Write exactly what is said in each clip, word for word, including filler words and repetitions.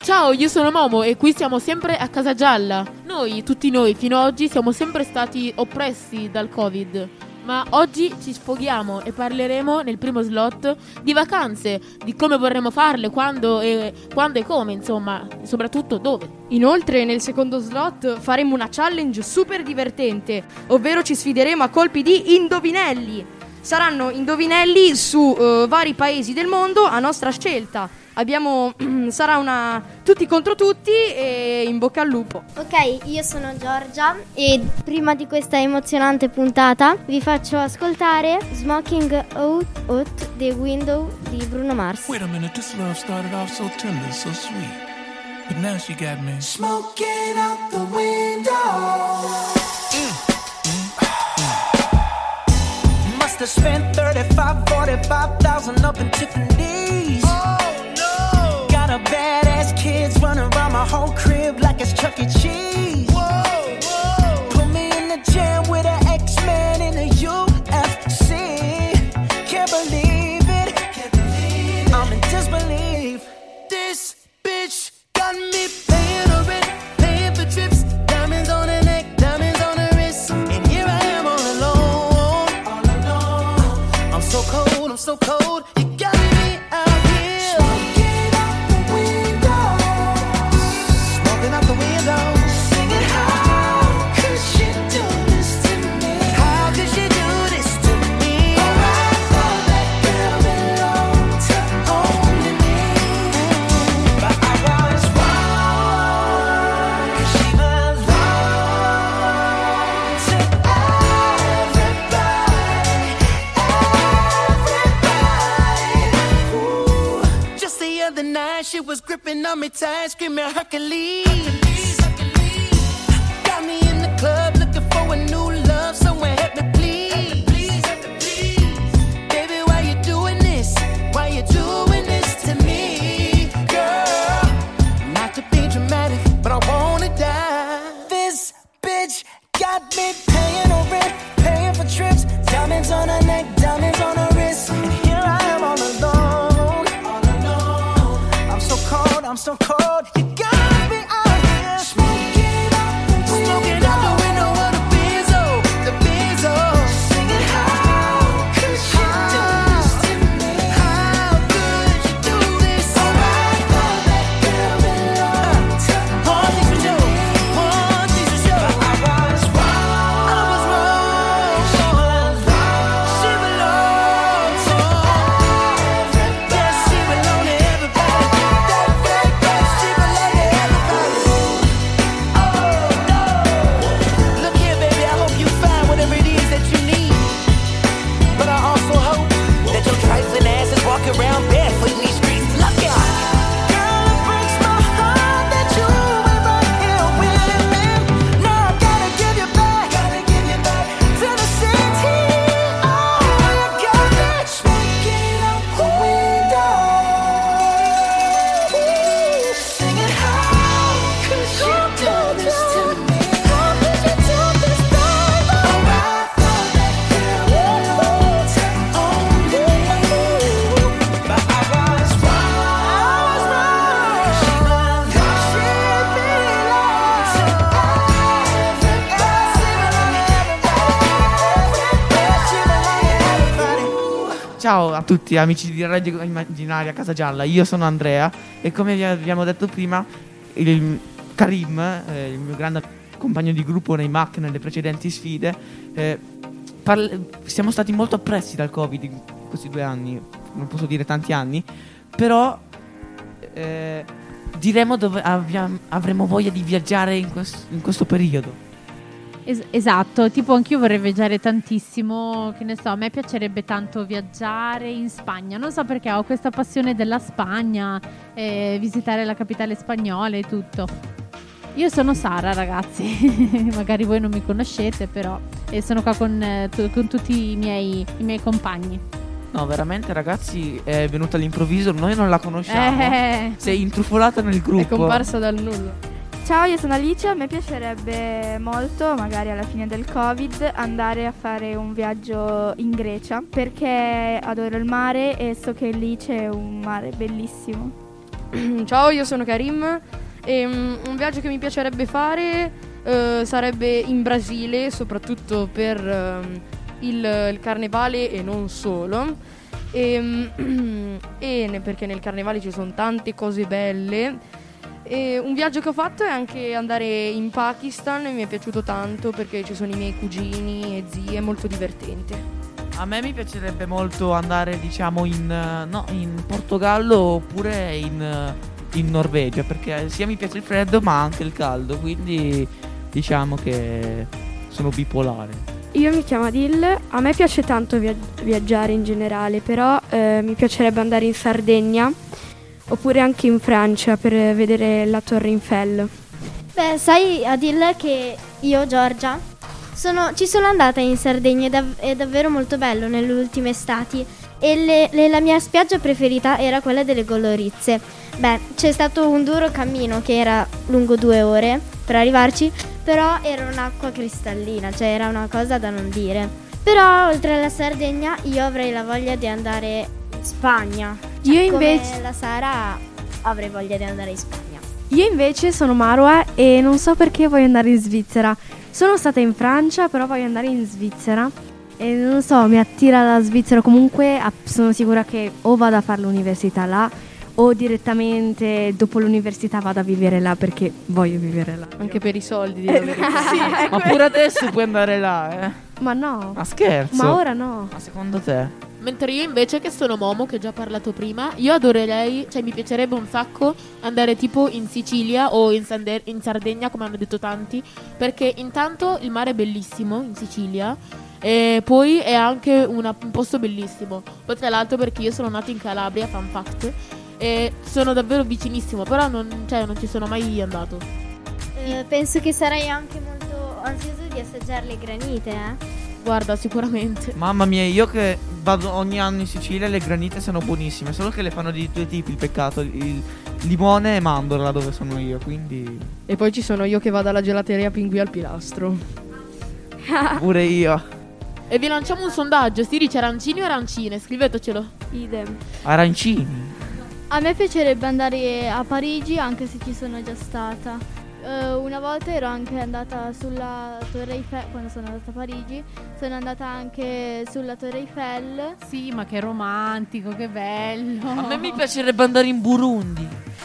Ciao, io sono Momo e qui siamo sempre a Casa Gialla. Noi, tutti noi, fino ad oggi siamo sempre stati oppressi dal Covid. Ma oggi ci sfoghiamo e parleremo nel primo slot di vacanze, di come vorremmo farle, quando e, quando e come, insomma, e soprattutto dove. Inoltre nel secondo slot faremo una challenge super divertente, ovvero ci sfideremo a colpi di indovinelli. Saranno indovinelli su uh, vari paesi del mondo a nostra scelta. Abbiamo sarà una tutti contro tutti e in bocca al lupo. Ok, io sono Giorgia e prima di questa emozionante puntata vi faccio ascoltare Smoking Out, Out the Window di Bruno Mars. Wait a minute, this love started off so tender, so sweet, but now she got me smoking out the window. Mm. Mm. Must have spent thirty-five, forty-five thousand up in Tiffany's. Oh no! Got a badass kids running around my whole crib like it's Chuck E. Cheese. Whoa, whoa! Put me in the jam with an X-Man in a U F C. Can't believe it. Can't believe it. I'm in disbelief. This bitch got me paying her rent, paying for trips, diamonds on her neck, diamonds on her wrist, and here I am all alone, all alone. I'm so cold, I'm so cold. You got me out here smoking out the window, smoking out the window, singing how could she do this to me? How could she do this to me? Oh, I thought that girl belonged to only me, but I was wrong, 'cause she belonged to everybody, everybody. Ooh. Just the other night she was gripping on me tight, screaming Hercules. Got me in the club looking for a new love, someone help me please. Baby, why you doing this? Why you doing this to me, girl? Not to be dramatic, but I wanna die. This bitch got me paying her rent, paying for trips, diamonds on her neck, diamonds on her wrist, and here I am all alone, all alone. I'm so cold, I'm so cold. You got me out here smoking out the window, smoking out the window of the Benzo, the Benzo, singing how could she do this to me? How could you do this? Oh, I thought that girl belonged to one thing for sure, one thing for sure. But I was wrong, I was wrong. She belonged, she belonged to everybody. Yes, she belonged to everybody. That bad bitch, she belonged to everybody. Oh no! Look here, baby, I hope you find whatever it is that you need. But I also hope that your trifling ass is walking around barefoot in these streets. Look out! Girl, it breaks my heart that you ain't right here with me. Now I gotta give you back, gotta give you back to the city. Oh, you got me smoking out the window, singing how could you do this to me? How could you do this, baby? Oh, I thought that girl belonged to only me, but I was wrong, I was wrong. 'Cause she belonged, she belonged to everybody, everybody. Ciao a tutti amici di Radio Immaginaria Casa Gialla, io sono Andrea e come vi abbiamo detto prima il Karim, eh, il mio grande compagno di gruppo nei M A C nelle precedenti sfide, eh, parla- siamo stati molto oppressi dal Covid in questi due anni, non posso dire tanti anni, però eh, diremo dove abbiamo- avremo voglia di viaggiare in, quest- in questo periodo. Es- esatto, tipo anch'io vorrei viaggiare tantissimo, che ne so, a me piacerebbe tanto viaggiare in Spagna, non so perché ho questa passione della Spagna, eh, visitare la capitale spagnola e tutto. Io sono Sara, ragazzi, magari voi non mi conoscete, però eh, sono qua con, eh, tu- con tutti i miei, i miei compagni. No, veramente ragazzi, è venuta all'improvviso, noi non la conosciamo, Eh. sei intrufolata nel gruppo. È comparsa dal nulla. Ciao, io sono Alice, a me piacerebbe molto, magari alla fine del Covid, andare a fare un viaggio in Grecia perché adoro il mare e so che lì c'è un mare bellissimo. Ciao, io sono Karim e um, un viaggio che mi piacerebbe fare uh, sarebbe in Brasile, soprattutto per um, il, il carnevale e non solo. E, um, e ne, perché nel carnevale ci sono tante cose belle. E un viaggio che ho fatto è anche andare in Pakistan e mi è piaciuto tanto perché ci sono i miei cugini e zii, è molto divertente. A me mi piacerebbe molto andare, diciamo, in, eh, no, in Portogallo oppure in, eh, in Norvegia, perché sia mi piace il freddo ma anche il caldo, quindi diciamo che sono bipolare. Io mi chiamo Adil, a me piace tanto via- viaggiare in generale, però eh, mi piacerebbe andare in Sardegna oppure anche in Francia per vedere la Torre Eiffel. Beh, sai Adil che io, Giorgia, sono, ci sono andata in Sardegna, è, dav- è davvero molto bello nelle ultime estati e le, le- la mia spiaggia preferita era quella delle Golorizze. Beh, c'è stato un duro cammino che era lungo due ore per arrivarci, però era un'acqua cristallina, cioè era una cosa da non dire. Però oltre alla Sardegna io avrei la voglia di andare in Spagna. Io Come invece la Sara avrei voglia di andare in Spagna. Io invece sono Marwa e non so perché voglio andare in Svizzera. Sono stata in Francia, però voglio andare in Svizzera e non so, mi attira la Svizzera. Comunque a- sono sicura che o vado a fare l'università là o direttamente dopo l'università vado a vivere là perché voglio vivere là. Anche per i soldi, di la verità. Ma pure adesso puoi andare là, eh? Ma no, Ma scherzo? ma ora no. Ma secondo te? Mentre io invece, che sono Momo, che ho già parlato prima, io adorerei, cioè mi piacerebbe un sacco andare tipo in Sicilia o in, Sande- in Sardegna, come hanno detto tanti, perché intanto il mare è bellissimo in Sicilia e poi è anche una- un posto bellissimo. Poi tra l'altro perché io sono nato in Calabria, fun fact, e sono davvero vicinissimo, però non, cioè, non ci sono mai andato. Eh, penso che sarai anche molto ansioso di assaggiare le granite, eh? Guarda, sicuramente. Mamma mia, io che vado ogni anno in Sicilia, le granite sono buonissime, solo che le fanno di due tipi, il peccato, il limone e mandorla dove sono io, quindi E poi ci sono io che vado alla gelateria Pinguì al Pilastro. pure io. E vi lanciamo un sondaggio, si dice arancini o arancine, scrivetecelo. Idem. Arancini. A me piacerebbe andare a Parigi, anche se ci sono già stata. Eh, una volta ero anche andata sulla Torre Eiffel, quando sono andata a Parigi, sono andata anche sulla Torre Eiffel. Sì, ma che romantico, che bello. A me mi piacerebbe andare in Burundi.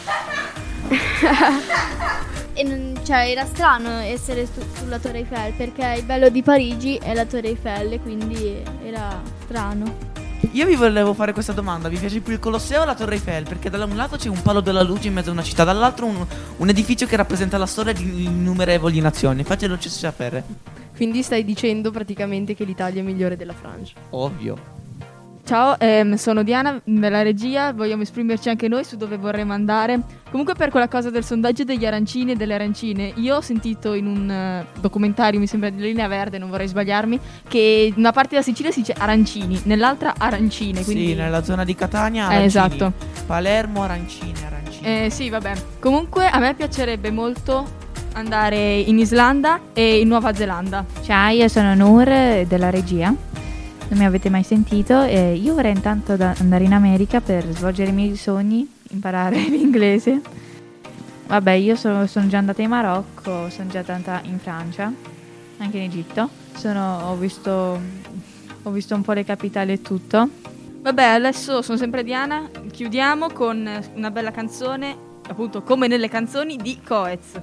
E non- cioè era strano essere su- sulla Torre Eiffel, perché il bello di Parigi è la Torre Eiffel, quindi era strano. Io vi volevo fare questa domanda: vi piace più il Colosseo o la Torre Eiffel? Perché da un lato c'è un palo della luce in mezzo a una città, dall'altro un, un edificio che rappresenta la storia di innumerevoli nazioni. Fatelo sapere. Quindi stai dicendo praticamente che l'Italia è migliore della Francia. Ovvio. Ciao, ehm, sono Diana della regia, vogliamo esprimerci anche noi su dove vorremmo andare. Comunque per quella cosa del sondaggio degli arancini e delle arancine, io ho sentito in un eh, documentario, mi sembra di Linea Verde, non vorrei sbagliarmi, che in una parte della Sicilia si dice arancini, nell'altra arancine. Quindi... Sì, nella zona di Catania Eh, arancini. esatto. Palermo arancini, arancini. Eh, sì, vabbè. Comunque a me piacerebbe molto andare in Islanda e in Nuova Zelanda. Ciao, io sono Nur eh, della regia, non mi avete mai sentito e io vorrei intanto da- andare in America per svolgere i miei sogni, imparare l'inglese. Vabbè, io sono, sono già andata in Marocco, sono già andata in Francia, anche in Egitto. Sono, ho visto, ho visto un po' le capitali e tutto. Vabbè, adesso sono sempre Diana, chiudiamo con una bella canzone, appunto come nelle canzoni di Coez.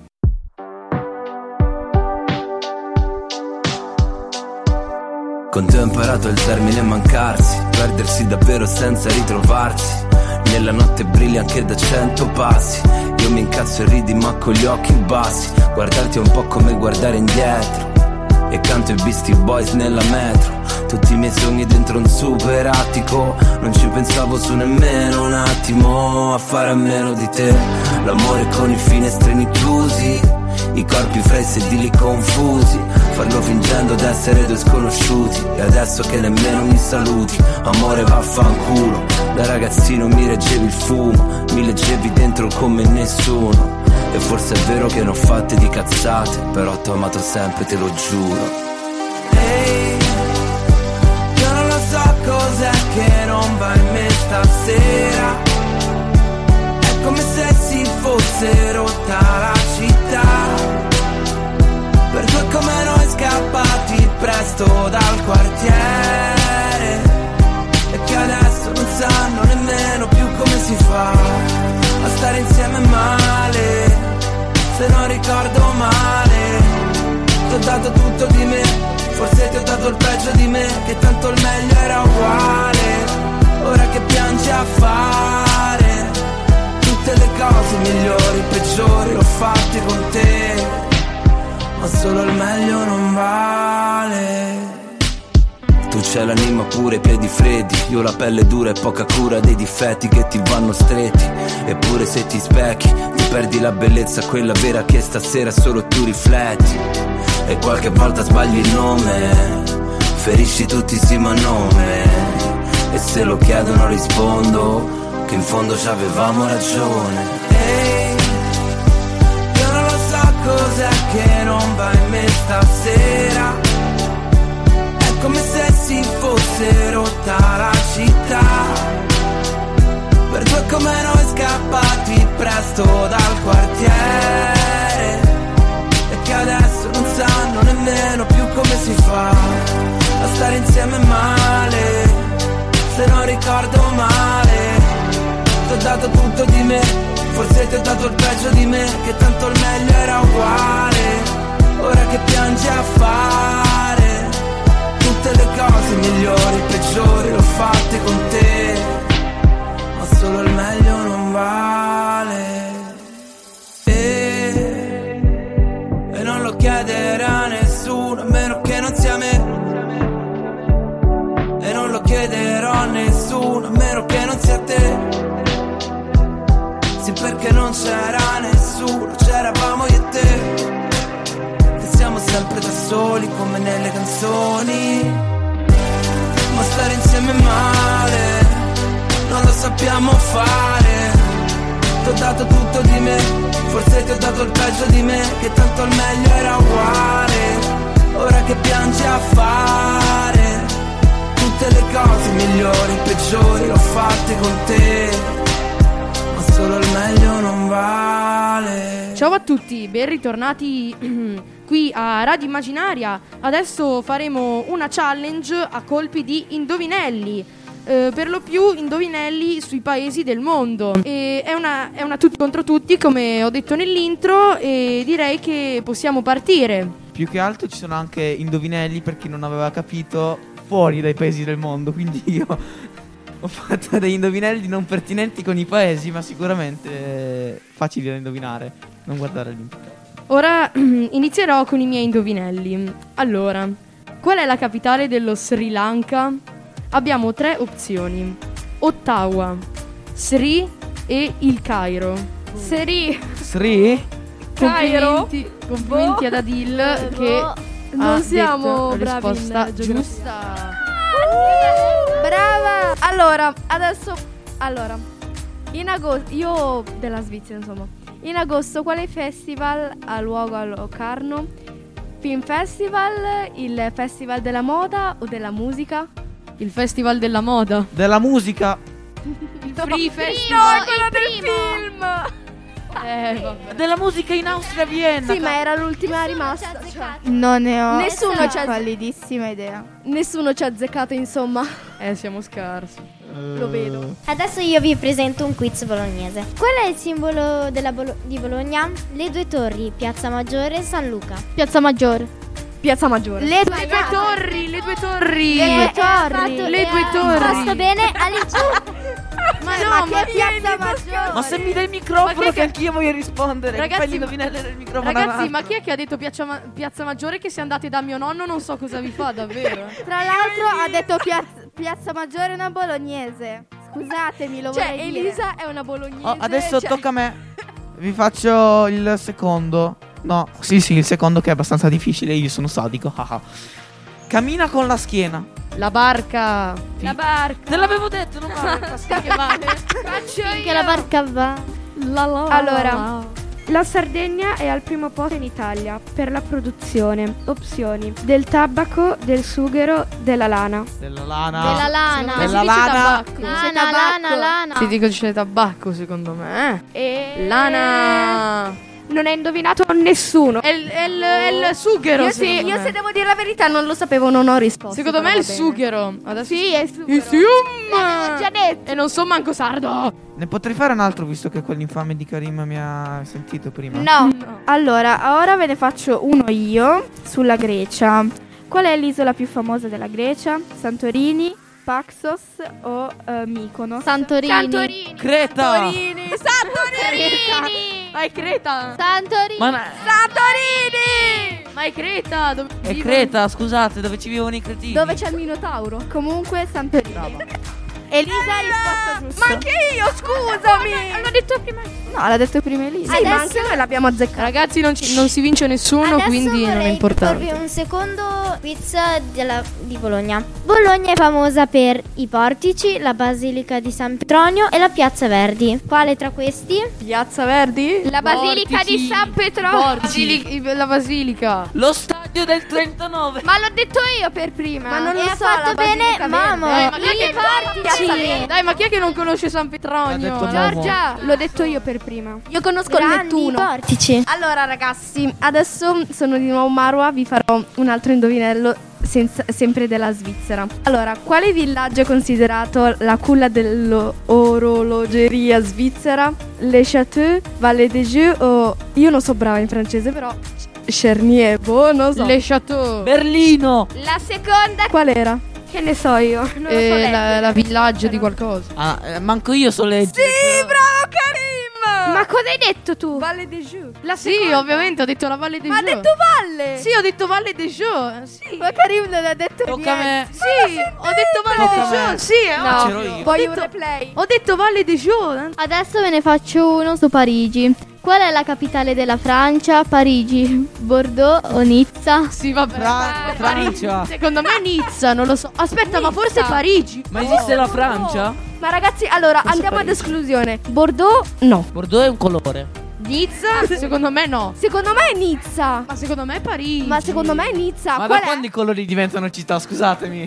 Con te ho imparato il termine mancarsi, perdersi davvero senza ritrovarsi. Nella notte brilli anche da cento passi. Io mi incazzo e ridi ma con gli occhi bassi. Guardarti è un po' come guardare indietro. E canto i Beastie Boys nella metro. Tutti i miei sogni dentro un super attico. Non ci pensavo su nemmeno un attimo a fare a meno di te. L'amore con i finestrini chiusi, i corpi fra i sedili confusi. Farlo fingendo d'essere due sconosciuti. E adesso che nemmeno mi saluti, amore vaffanculo. Da ragazzino mi reggevi il fumo, mi leggevi dentro come nessuno. E forse è vero che ne ho fatte di cazzate, però t'ho amato sempre, te lo giuro. Ehi, io non lo so cos'è che non va in me stasera. È come se si fosse rotta la città, per due come noi scappati presto dal quartiere, e che adesso non sanno nemmeno più come si fa a stare insieme male, se non ricordo male. Ti ho dato tutto di me, forse ti ho dato il peggio di me, che tanto il meglio era uguale. Ora che piangi a fare tutte le cose migliori, peggiori, l'ho fatte con te, ma solo il meglio non vale. Tu c'hai l'anima pure, i piedi freddi, io la pelle dura e poca cura dei difetti che ti vanno stretti. Eppure se ti specchi, ti perdi la bellezza, quella vera che stasera solo tu rifletti. E qualche volta sbagli il nome, ferisci tutti sì ma nome, e se lo chiedono rispondo che in fondo ci avevamo ragione. Ehi, io non lo so cos'è che non va in me stasera, è come se si fosse rotta la città, per due come noi scappati presto dal quartiere, e che adesso non sanno nemmeno più come si fa a stare insieme male, se non ricordo male. Ti ho dato tutto di me, forse ti ho dato il peggio di me, che tanto il meglio era uguale. Ora che piangi a fare tutte le cose migliori, peggiori, l'ho fatte con te, ma solo il meglio non vale. E, e non lo chiederà nessuno, a meno che non sia me. E non lo chiederò a nessuno, a meno che non sia te. Sì, perché non c'era nessuno, c'eravamo io e te, che siamo sempre da soli come nelle canzoni, ma stare insieme male non lo sappiamo fare. Ti ho dato tutto di me, forse ti ho dato il peggio di me, che tanto il meglio era uguale. Ora che piangi a fare tutte le cose migliori, peggiori, l'ho fatte con te, ma solo il meglio non vale. Ciao a tutti, ben ritornati qui a Radio Immaginaria. Adesso faremo una challenge a colpi di indovinelli, eh, per lo più indovinelli sui paesi del mondo. E è una, è una tutti contro tutti, come ho detto nell'intro, e direi che possiamo partire. Più che altro ci sono anche indovinelli per chi non aveva capito fuori dai paesi del mondo, quindi io ho fatto degli indovinelli non pertinenti con i paesi, ma sicuramente facili da indovinare, non guardare l'intro. Ora inizierò con i miei indovinelli. Allora, qual è la capitale dello Sri Lanka? Abbiamo tre opzioni: Ottawa, Sri e il Cairo. Sri. Sri? Complimenti, complimenti ad Adil Boh. che Non ha siamo detto la bravi in risposta geografia. giusta. Brava! Allora, adesso allora, in agosto io della Svizzera, insomma. In agosto quale festival ha luogo a Locarno? Film Festival, il Festival della moda o della musica? Il Festival della moda. Della musica. Il Free No, Festival. è quello del film! Eh, vabbè. Della musica in Austria, Vienna. Sì, ma era l'ultima rimasta. Cioè. Non ne ho Nessuno una ci ha- pallidissima idea. Nessuno ci ha azzeccato, insomma. Eh, siamo scarsi. Lo vedo. Adesso io vi presento un quiz bolognese. Qual è il simbolo della Bolo- di Bologna? Le due torri, Piazza Maggiore e San Luca. Piazza Maggiore. Piazza Maggiore. Le due torri, le due torri. Le due torri. fatto- le due torri. Basta bene, all'inciù. Ma no, ma ma che Piazza Maggiore? Ma se mi dai il microfono, Ma che- che anch'io voglio rispondere. Ragazzi, Fai l'indovinello del microfono. Ragazzi, avanti. ma chi è che ha detto Piazza, Ma- Piazza Maggiore? Che se andate da mio nonno non so cosa vi fa, davvero. eh. Tra l'altro ha detto Piazza, Piazza Maggiore è una bolognese. Scusatemi, lo Cioè, vorrei dire. Elisa è una bolognese. Oh, adesso cioè- tocca a me. Vi faccio il secondo. No, sì, sì, il secondo che è abbastanza difficile. Io sono sadico. haha. Cammina con la schiena. La barca. La barca. Te l'avevo detto, non vale. Sì che vale. Faccio Che la barca va. La la Allora. la. La Sardegna è al primo posto in Italia per la produzione. Opzioni: del tabacco, del sughero, della lana. Della lana. Della lana. Della Si dice lana. tabacco. Lana, lana, lana. Si dice tabacco secondo me. eh. E Lana. non hai indovinato nessuno. È il, è il, è il sughero. Io, sì, secondo io me. se devo dire la verità non lo sapevo, non ho risposto. Secondo me è però il va bene. sughero. Adesso Sì, è il sughero. Il sium. L'avevo già detto. E non so manco sardo. Ne potrei fare un altro visto che quell'infame di Karim mi ha sentito prima. No. Allora, ora ve ne faccio uno io sulla Grecia. Qual è l'isola più famosa della Grecia? Santorini, Paxos o eh, Mykonos? Santorini. Santorini. Creta. Santorini. Santorini. Ma è Creta. Santorini. Ma no- Santorini. Ma è Creta. Dove è vivono- Creta, scusate, dove ci vivono i cretini. Dove c'è il Minotauro? Comunque Santorini. Elisa ha risposto giusto. Ma anche io, scusami. L'ho detto prima. No, l'ha detto prima Elisa. Sì, ma Adesso- anche noi l'abbiamo azzeccato. Ragazzi, non, ci- non si vince nessuno, Adesso quindi non è vorrei importante. proporvi un secondo quiz della- di Bologna. Bologna è famosa per i portici, la basilica di San Petronio e la piazza Verdi. Quale tra questi? Piazza Verdi? La basilica di San Petronio. Basili- la basilica. Lo stadio del trentanove. Ma l'ho detto io per prima. Ma non E lo ha so, fatto la bene, basilica Mamo. verde. Eh, ma chi è che- portici. Dai, ma chi è che non conosce San Ha Petronio? detto Giorgia, L'ho detto io per prima. io conosco il Grandi Nettuno. portici. Allora ragazzi, adesso sono di nuovo Marwa, vi farò un altro indovinello senza- sempre della Svizzera. Allora, quale villaggio è considerato la culla dell'orologeria svizzera? Le Château, Valle des Jeux o... Io non so brava in francese però... Chernier, boh, non so. Le Chateau. Berlino. La seconda... Qual era? Che ne so io. Non lo so Eh, leggere. la, la villaggio di qualcosa. Ah, eh, manco io so leggere. Sì, bravo Karim! Ma cosa hai detto tu? Valle des Jeux. La sì, ovviamente ho detto la Valle des Ma ha Jeux. detto Valle! Sì, ho detto Valle des Jeux. Sì. Ma Karim non ha detto Tocca a me. niente. Sì, ho detto Valle Tocca des a me. Jeux. Sì, eh, No, c'ero io. voglio Ho un detto- replay. ho detto Valle des Jeux. Adesso ve ne faccio uno su Parigi. Qual è la capitale della Francia? Parigi, Bordeaux o Nizza? Sì, vabbè. Fra- Eh, Francia. Secondo me Nizza, non lo so. Aspetta, ma forse Nizza. Parigi. Ma esiste la Francia? Ma ragazzi, allora Forse andiamo ad Parigi. esclusione. Bordeaux, no. Bordeaux è un colore. Nizza? Secondo me no. Secondo me è Nizza. Ma secondo me è Parigi. Ma secondo me è Nizza. Ma Qual da è? quando i colori diventano città? Scusatemi.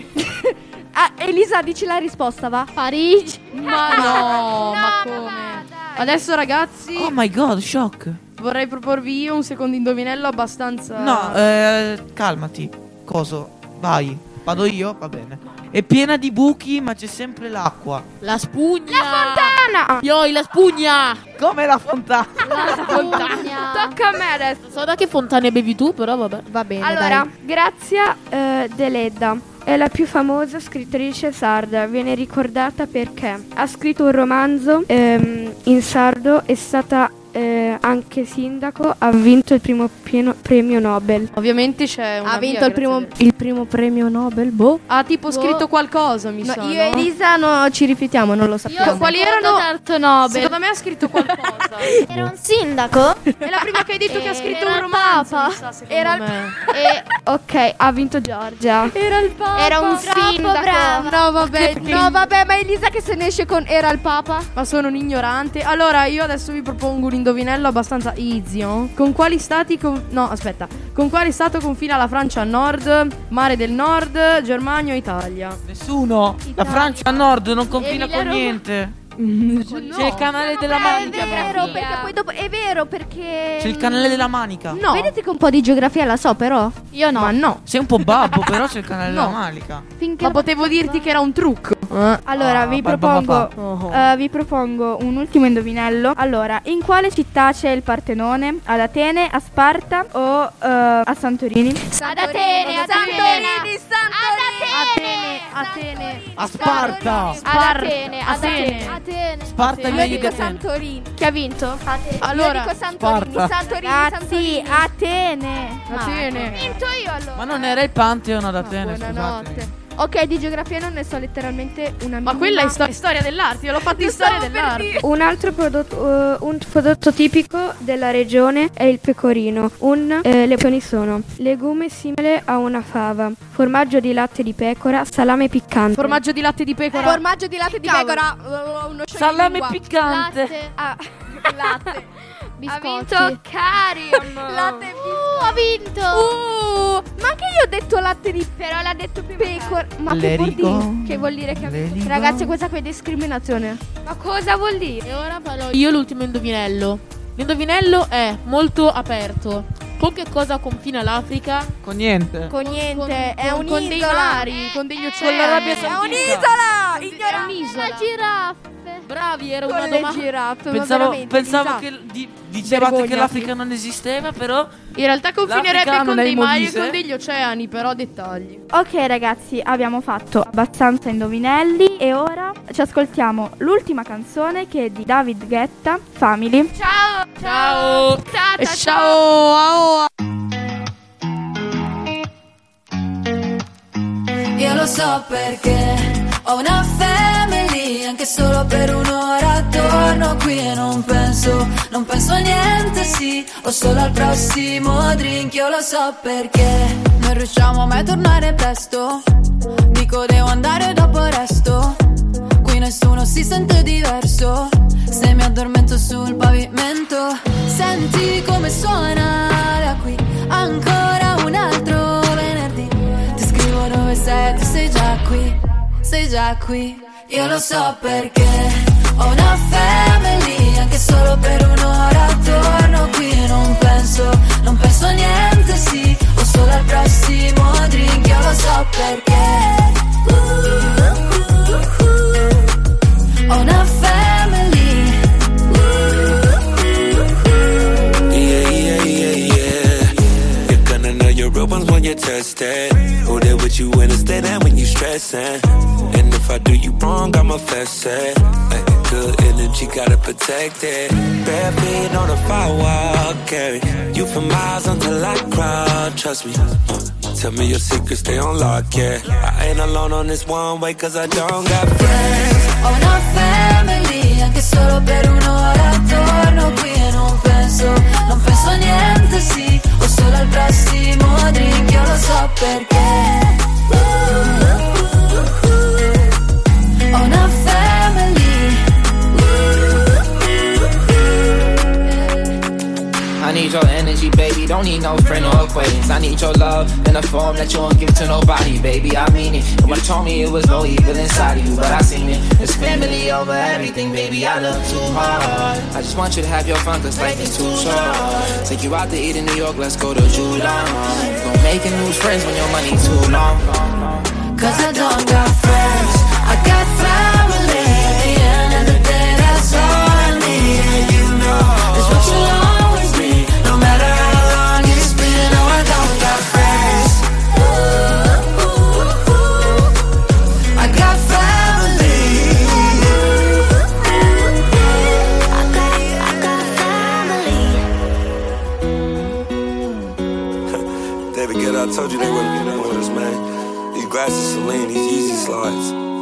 Ah, Elisa, dici la risposta, va? Parigi. Ma no, ma come? Adesso ragazzi, Oh my god, shock. vorrei proporvi io un secondo indovinello abbastanza... No, eh, calmati. Coso, vai. Vado io? Va bene. È piena di buchi, ma c'è sempre l'acqua. La spugna. La fontana. Yoi, la spugna. Come la fontana? La spugna. Tocca a me adesso. Non so da che fontane bevi tu, però vabbè. Va bene, Allora, dai. Grazia eh, Deledda è la più famosa scrittrice sarda. Viene ricordata perché ha scritto un romanzo ehm, in sardo, è stata eh, anche sindaco, ha vinto il primo pieno- premio Nobel. Ovviamente c'è una Ha vinto via, il primo, grazie. il primo premio Nobel, boh. Ha tipo scritto qualcosa, mi No, sa, io e no? Elisa no, ci rifiutiamo, non lo sappiamo. Io quali secondo erano? terzo Nobel. Secondo me ha scritto qualcosa. Era un sindaco? È la prima che hai detto che ha scritto Era un il romanzo, Papa. mi sa, secondo Era il- me. E ok, ha vinto Giorgia. Era il Papa. Era un Troppo sindaco. brava. No, vabbè, no, vabbè, ma Elisa che se ne esce con era il Papa? Ma sono un ignorante. Allora, io adesso vi propongo un indovinello abbastanza easy, oh? Con quali stati con... No, aspetta. Con quale stato confina la Francia a nord? Mare del Nord, Germania o Italia? Nessuno. La Francia a nord non confina Emilia con Roma. niente. No. C'è il canale della È Manica. vero, Barbie. perché poi dopo è vero perché C'è il canale della Manica. No. Vedete che un po' di geografia la so, però. Io no. Ma no. Sei un po' babbo, però c'è il canale No. della Manica. Finché Ma potevo dirti che era un trucco. Allora, Ah, vi barba propongo papà. Oh. eh, vi propongo un ultimo indovinello. Allora, in quale città c'è il Partenone? Ad Atene, a Sparta o eh, a Santorini? Ad Atene, ad Santorini, Santorini. Atene, Atene. A Sparta. Ad Atene, ad Atene. Atene. Sparta è Io meglio di dico Atene. Santorini. Chi ha vinto? Allora, Io dico Santorini, Sparta. Santorini, Ragazzi, Santorini. Atene. Atene. Ho vinto io allora. Ma non era il Pantheon ad Atene, Buonanotte. scusatemi. Ok, di geografia non ne so letteralmente una Ma minima. quella è, sto- è storia dell'arte. Io l'ho fatto in Lo storia stavo per dell'arte. dire. Un altro prodotto, eh, un prodotto tipico della regione è il pecorino. Un, eh, le opzioni sono legume simile a una fava, formaggio di latte di pecora, salame piccante. Formaggio di latte di pecora. Formaggio di latte di Cavolo. pecora. uh, Uno Salame scioglilingua. piccante. Latte. Ah, latte. biscotti. Ha vinto Karim. Latte e biscotti. Ha vinto. Uh, ma anche io ho detto latte di però l'ha detto più pecora. Ma che vuol dire? Che vuol dire che ha vinto? Ragazzi, questa qui è discriminazione. Ma cosa vuol dire? E ora farò io l'ultimo indovinello. L'indovinello è molto aperto. Con che cosa confina l'Africa? Con niente. Con niente, Con- è con- un'isola. con dei mari, con degli È oceani. l'Arabia È Saudita. un'isola! È Ignorante. un'isola. La giraffe. Bravi, era Con una le domanda. giraffe, ma Pensavo, veramente, pensavo mi sa. che di- dicevate Vergognati. che l'Africa non esisteva, però In realtà confinerebbe l'Africa con non è dei il mari e Molise. con degli oceani, però dettagli. Ok ragazzi, abbiamo fatto abbastanza indovinelli e ora ci ascoltiamo l'ultima canzone che è di David Guetta, Family. Ciao! Ciao. Ciao! E ciao! Ao. Io lo so perché ho una family, anche solo per un'ora torno qui e non penso, non penso a niente, sì, o solo al prossimo drink. Io lo so perché non riusciamo mai a tornare presto, dico devo andare dopo resto, qui nessuno si sente diverso, se mi addormento sul pavimento, senti come suona da qui, ancora un altro venerdì, ti scrivo dove sei, tu sei già qui, sei già qui. Io lo so perché ho una family, anche solo per un'ora torno qui e non penso, non penso a niente, sì, o solo al prossimo drink. Io lo so perché uh, uh, uh, uh. Ho una family uh, uh, uh. Yeah, yeah, yeah, yeah. You're gonna know your real ones when you test it. Who there with you when it's dead and when you stressing. And if I do you wrong, I'ma fess it. Ay, good energy, gotta protect it. Bare feet on the firewall, carry you for miles until I cry. Trust me. Uh, tell me your secrets, stay on lock, yeah. I ain't alone on this one way, cause I don't got friends. Ho una family, anche solo per un'ora torno qui e non penso, non penso a niente, sì, o solo al prossimo drink. Io lo so perché uh, uh, uh, uh. Ho una family uh, I need your energy, baby, don't need no friend or acquaintance. I need your love in a form that you won't give to nobody, baby, I mean it. And when you told me it was no evil inside of you, but I seen it. It's family over everything, baby, I love too hard. I just want you to have your fun, cause life is too short. Take you out to eat in New York, let's go to Julon. You gon' make new friends when your money too long. cause I don't got friends, I got family. At the end of the day, that's all I need. And you know, it's what you'll always be, no matter how long it's been. No, I don't got friends. Ooh, ooh, ooh. I got family. I got, I got family. David Guetta, I told you they wouldn't be doing this, man. These glasses Celine, these Yeezy slides.